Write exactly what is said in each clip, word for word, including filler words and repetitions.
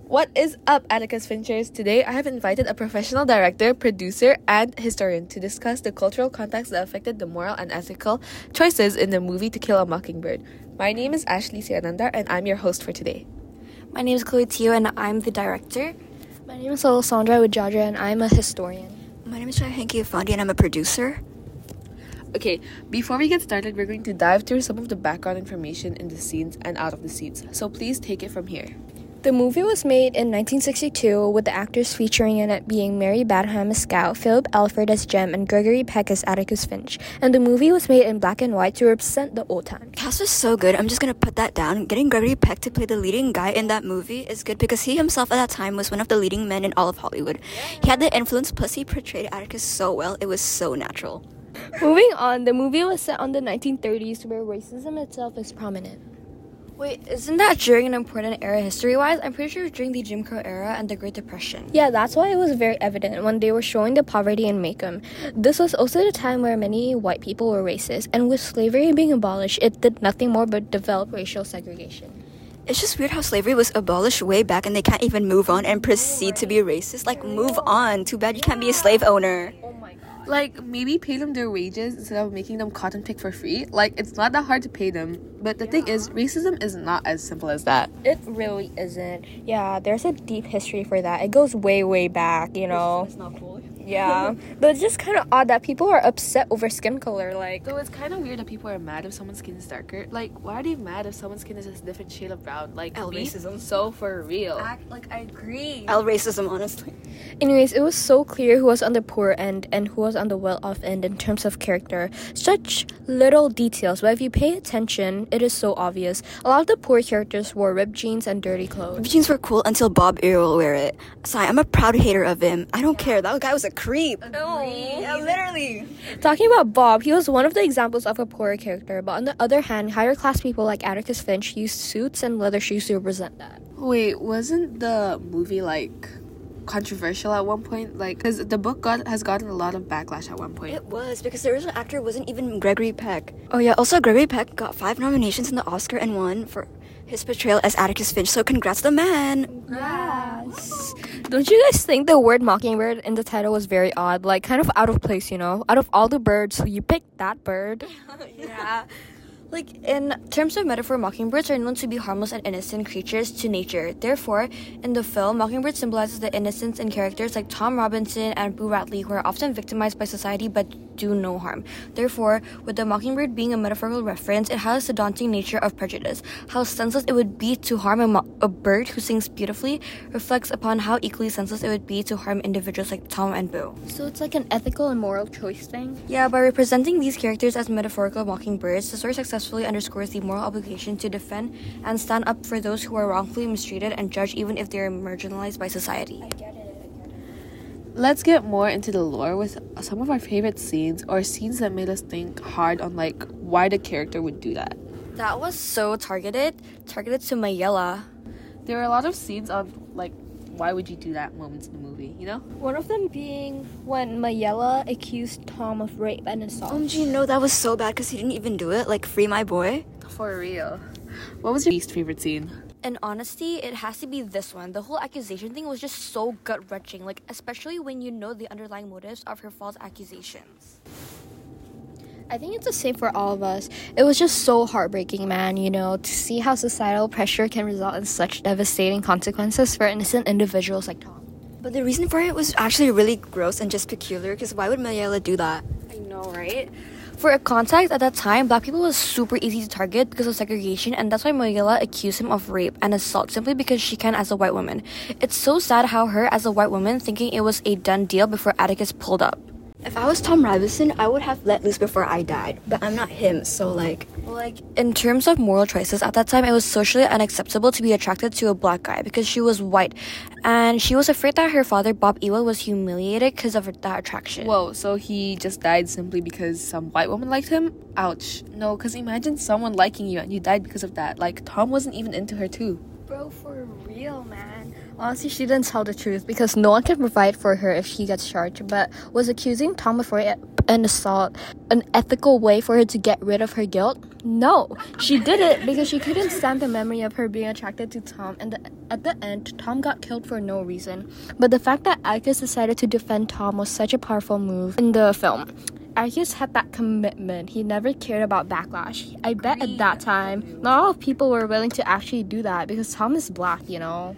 What is up, Atticus Finchers? Today, I have invited a professional director, producer, and historian to discuss the cultural context that affected the moral and ethical choices in the movie To Kill a Mockingbird. My name is Ashley Siananda, and I'm your host for today. My name is Chloe Teo, and I'm the director. My name is Alessandra Wijadra, and I'm a historian. My name is Shahenki Afandi, and I'm a producer. Okay, before we get started, we're going to dive through some of the background information in the scenes and out of the scenes, so please take it from here. The movie was made in nineteen sixty-two, with the actors featuring in it being Mary Badham as Scout, Philip Alford as Jem, and Gregory Peck as Atticus Finch. And the movie was made in black and white to represent the old times. Cast was so good, I'm just gonna put that down. Getting Gregory Peck to play the leading guy in that movie is good because he himself at that time was one of the leading men in all of Hollywood. He had the influence, plus he portrayed Atticus so well, it was so natural. Moving on, the movie was set on the nineteen thirties where racism itself is prominent. Wait, isn't that during an important era history-wise? I'm pretty sure it was during the Jim Crow era and the Great Depression. Yeah, that's why it was very evident when they were showing the poverty in Macomb. This was also the time where many white people were racist, and with slavery being abolished, it did nothing more but develop racial segregation. It's just weird how slavery was abolished way back and they can't even move on and proceed to be racist. Like, move on. Too bad you can't be a slave owner. Like, maybe pay them their wages instead of making them cotton pick for free. Like, it's not that hard to pay them. But the yeah. thing is, racism is not as simple as that. It really isn't. Yeah, there's a deep history for that. It goes way, way back, you know. It's not cool. Yeah, but it's just kind of odd that people are upset over skin color. Like, so it's kind of weird that people are mad if someone's skin is darker. Like, why are they mad if someone's skin is a different shade of brown? Like, L racism. So for real. Act like I agree. L racism, honestly. Anyways, it was so clear who was on the poor end and who was on the well-off end in terms of character. Such little details, but if you pay attention, it is so obvious. A lot of the poor characters wore ripped jeans and dirty clothes. Ripped jeans were cool until Bob Earl will wear it. Sorry, I'm a proud hater of him. I don't care. That guy was a creep. No. Yeah, literally. Talking about Bob, he was one of the examples of a poorer character, but on the other hand, higher class people like Atticus Finch used suits and leather shoes to represent that. Wait, wasn't the movie like controversial at one point? Like, because the book got has gotten a lot of backlash at one point. It was, because the original actor wasn't even Gregory Peck. Oh yeah, also Gregory Peck got five nominations in the Oscar and won for his portrayal as Atticus Finch, so congrats the man. Yes. Don't you guys think the word mockingbird in the title was very odd? Like, kind of out of place, you know? Out of all the birds, you picked that bird. Yeah. Like, in terms of metaphor, mockingbirds are known to be harmless and innocent creatures to nature. Therefore, in the film, mockingbird symbolizes the innocence in characters like Tom Robinson and Boo Radley, who are often victimized by society but do no harm. Therefore, with the mockingbird being a metaphorical reference, it highlights the daunting nature of prejudice. How senseless it would be to harm a, mo- a bird who sings beautifully reflects upon how equally senseless it would be to harm individuals like Tom and Boo. So it's like an ethical and moral choice thing? Yeah, by representing these characters as metaphorical mockingbirds, the story successfully underscores the moral obligation to defend and stand up for those who are wrongfully mistreated and judged even if they are marginalized by society. I get it. Let's get more into the lore with some of our favorite scenes or scenes that made us think hard on like why the character would do that. That was so targeted, targeted to Mayella. There were a lot of scenes on like why would you do that moments in the movie, you know? One of them being when Mayella accused Tom of rape and assault. O M G, no, that was so bad because he didn't even do it. Like, free my boy. For real. What was your least favorite scene? In honesty, it has to be this one. The whole accusation thing was just so gut-wrenching, like, especially when you know the underlying motives of her false accusations. I think it's the same for all of us. It was just so heartbreaking, man, you know, to see how societal pressure can result in such devastating consequences for innocent individuals like Tom. But the reason for it was actually really gross and just peculiar, because why would Mayella do that? I know, right? For a context, at that time, black people was super easy to target because of segregation, and that's why Mayella accused him of rape and assault simply because she can as a white woman. It's so sad how her, as a white woman, thinking it was a done deal before Atticus pulled up. If I was Tom Robinson, I would have let loose before I died. But I'm not him, so like... Like, in terms of moral choices, at that time, it was socially unacceptable to be attracted to a black guy because she was white. And she was afraid that her father, Bob Ewell, was humiliated because of that attraction. Whoa, so he just died simply because some white woman liked him? Ouch. No, because imagine someone liking you and you died because of that. Like, Tom wasn't even into her too. Bro, for real, man. Honestly, she didn't tell the truth because no one can provide for her if she gets charged, but was accusing Tom of rape, and assault an ethical way for her to get rid of her guilt? No, she did it because she couldn't stand the memory of her being attracted to Tom, and the, at the end, Tom got killed for no reason. But the fact that Atticus decided to defend Tom was such a powerful move in the film. Atticus had that commitment. He never cared about backlash. I bet at that time, not all people were willing to actually do that because Tom is black, you know?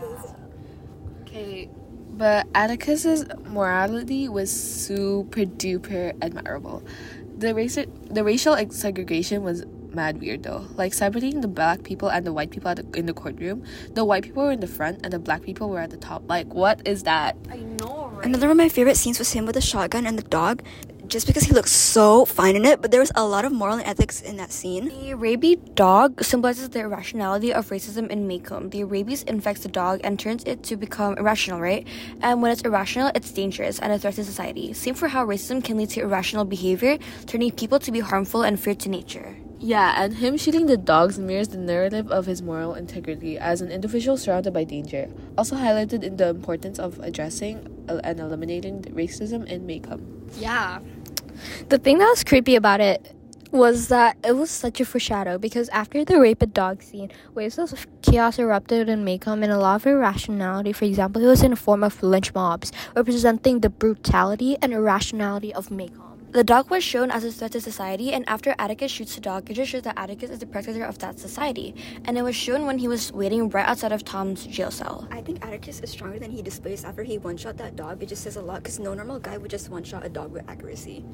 Okay, but Atticus's morality was super duper admirable. The race, the racial segregation was mad weird though. Like separating the black people and the white people at the, in the courtroom. The white people were in the front and the black people were at the top. Like, what is that? I know, right? Another of my favorite scenes was him with the shotgun and the dog, just because he looks so fine in it, but there was a lot of moral and ethics in that scene. The rabies dog symbolizes the irrationality of racism in Maycomb. The rabies infects the dog and turns it to become irrational, right? And when it's irrational, it's dangerous and a threat to society. Same for how racism can lead to irrational behavior, turning people to be harmful and feared to nature. Yeah, and him shooting the dogs mirrors the narrative of his moral integrity as an individual surrounded by danger. Also highlighted in the importance of addressing and eliminating racism in Maycomb. Yeah. The thing that was creepy about it was that it was such a foreshadow because after the rape and dog scene, waves of chaos erupted in Maycomb and a lot of irrationality. For example, it was in the form of lynch mobs, representing the brutality and irrationality of Maycomb. The dog was shown as a threat to society, and after Atticus shoots the dog, it just shows that Atticus is the protector of that society. And it was shown when he was waiting right outside of Tom's jail cell. I think Atticus is stronger than he displays after he one-shot that dog. It just says a lot because no normal guy would just one-shot a dog with accuracy.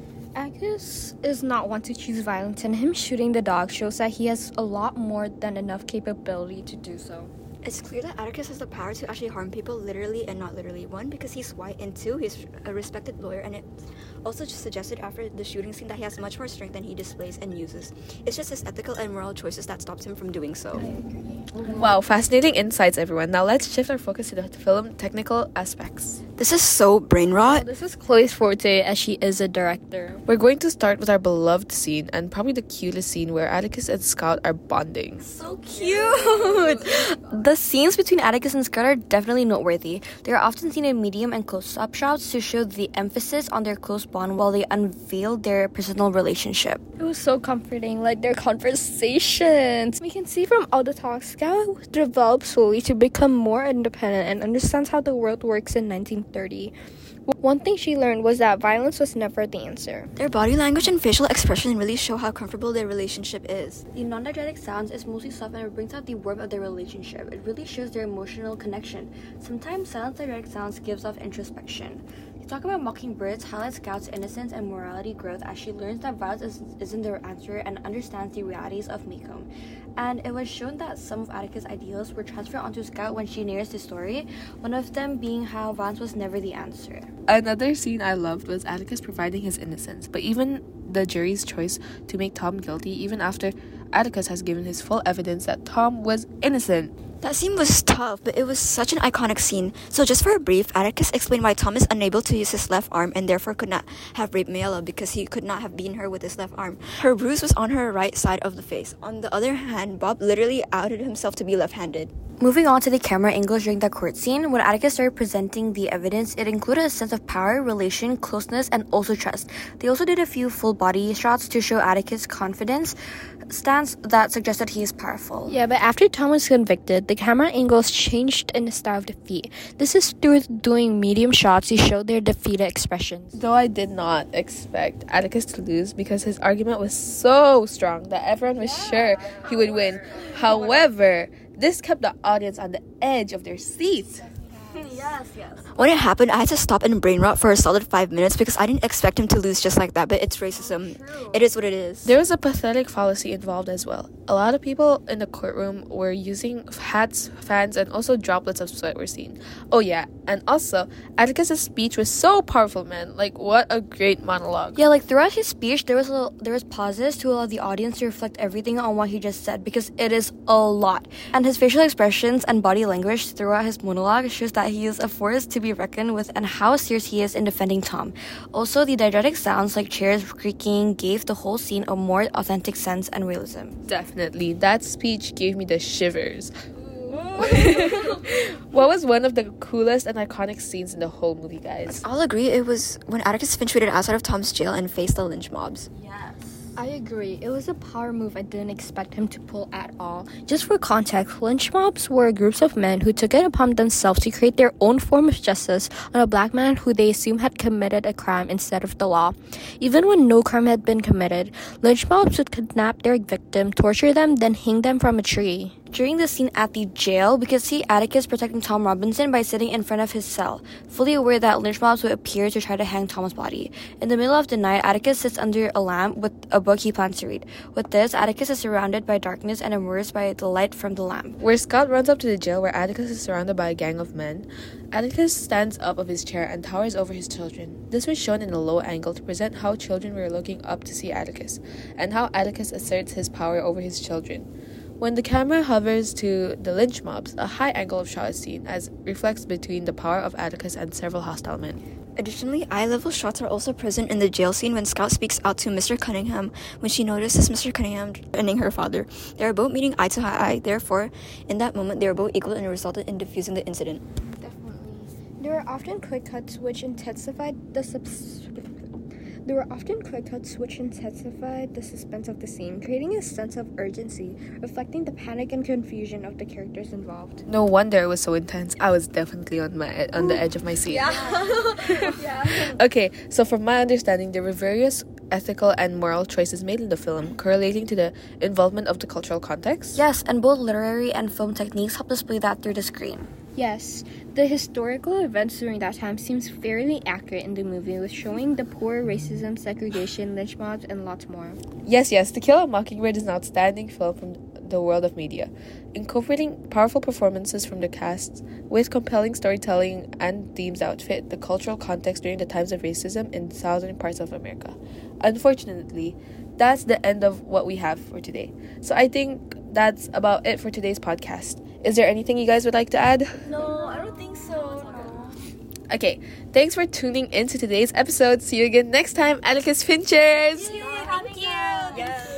Atticus is not one to choose violence, and him shooting the dog shows that he has a lot more than enough capability to do so. It's clear that Atticus has the power to actually harm people literally and not literally. One, because he's white, and two, he's a respected lawyer, and it also just suggested after the shooting scene that he has much more strength than he displays and uses. It's just his ethical and moral choices that stopped him from doing so. Wow, fascinating insights, everyone. Now let's shift our focus to the film technical aspects. This is so brain rot. This is Chloe's forte as she is a director. We're going to start with our beloved scene and probably the cutest scene where Atticus and Scout are bonding. So cute! The scenes between Atticus and Scout are definitely noteworthy. They are often seen in medium and close-up shots to show the emphasis on their close bond while they unveil their personal relationship. It was so comforting, like their conversations. We can see from all the talks, Scout develops slowly to become more independent and understands how the world works in nineteen thirty. One thing she learned was that violence was never the answer. Their body language and facial expression really show how comfortable their relationship is. The non-diegetic sounds is mostly soft and it brings out the warmth of their relationship. It really shows their emotional connection. Sometimes silent diegetic sounds gives off introspection. The talk about mockingbirds highlights Scout's innocence and morality growth as she learns that violence is, isn't their answer and understands the realities of Maycomb. And it was shown that some of Atticus' ideals were transferred onto Scout when she narrates the story, one of them being how violence was never the answer. Another scene I loved was Atticus providing his innocence, but even the jury's choice to make Tom guilty even after Atticus has given his full evidence that Tom was innocent. That scene was tough, but it was such an iconic scene. So just for a brief, Atticus explained why Tom is unable to use his left arm and therefore could not have raped Mayella because he could not have beaten her with his left arm. Her bruise was on her right side of the face. On the other hand, Bob literally outed himself to be left-handed. Moving on to the camera angles during the court scene, when Atticus started presenting the evidence, it included a sense of power, relation, closeness, and also trust. They also did a few full body shots to show Atticus' confidence stance that suggested he is powerful. Yeah, but after Tom was convicted, the camera angles changed in the style of defeat. This is through doing medium shots to show their defeated expressions. Though I did not expect Atticus to lose because his argument was so strong that everyone was sure he would win. However, this kept the audience on the edge of their seats. Yes, yes. When it happened, I had to stop and brain rot for a solid five minutes because I didn't expect him to lose just like that, but it's racism. True. It is what it is. There was a pathetic fallacy involved as well. A lot of people in the courtroom were using hats, fans, and also droplets of sweat were seen. Oh yeah, and also, Atticus' speech was so powerful, man. Like, what a great monologue. Yeah, like throughout his speech, there was a, there was pauses to allow the audience to reflect everything on what he just said because it is a lot. And his facial expressions and body language throughout his monologue shows that he is a force to be reckoned with and how serious he is in defending Tom. Also, the diegetic sounds like chairs creaking gave the whole scene a more authentic sense and realism. Definitely. That speech gave me the shivers. What was one of the coolest and iconic scenes in the whole movie, guys? I'll agree it was when Atticus Finch waited outside of Tom's jail and faced the lynch mobs. I agree. It was a power move I didn't expect him to pull at all. Just for context, lynch mobs were groups of men who took it upon themselves to create their own form of justice on a black man who they assume had committed a crime instead of the law. Even when no crime had been committed, lynch mobs would kidnap their victim, torture them, then hang them from a tree. During the scene at the jail, we could see Atticus protecting Tom Robinson by sitting in front of his cell, fully aware that lynch mobs would appear to try to hang Tom's body. In the middle of the night, Atticus sits under a lamp with a book he plans to read. With this, Atticus is surrounded by darkness and immersed by the light from the lamp. Where Scott runs up to the jail where Atticus is surrounded by a gang of men, Atticus stands up of his chair and towers over his children. This was shown in a low angle to present how children were looking up to see Atticus, and how Atticus asserts his power over his children. When the camera hovers to the lynch mobs, a high angle of shot is seen as reflects between the power of Atticus and several hostile men. Additionally, eye-level shots are also present in the jail scene when Scout speaks out to Mister Cunningham when she notices Mister Cunningham threatening her father. They are both meeting eye to eye, therefore, in that moment, they are both equal and resulted in diffusing the incident. Definitely. There are often quick cuts which intensified the subs- There were often quick cuts which intensified the suspense of the scene, creating a sense of urgency, reflecting the panic and confusion of the characters involved. No wonder it was so intense. I was definitely on my on the edge of my seat. Yeah. Okay, so from my understanding, there were various ethical and moral choices made in the film, correlating to the involvement of the cultural context. Yes, and both literary and film techniques help display that through the screen. Yes, the historical events during that time seems fairly accurate in the movie, with showing the poor, racism, segregation, lynch mobs, and lots more. Yes, yes, To Kill a Mockingbird is an outstanding film from the world of media, incorporating powerful performances from the cast with compelling storytelling and themes that fit the cultural context during the times of racism in southern parts of America. Unfortunately, that's the end of what we have for today. So I think that's about it for today's podcast. Is there anything you guys would like to add? No, I don't think so. Okay, thanks for tuning in to today's episode. See you again next time, Atticus Finchers! Thank you. Yes.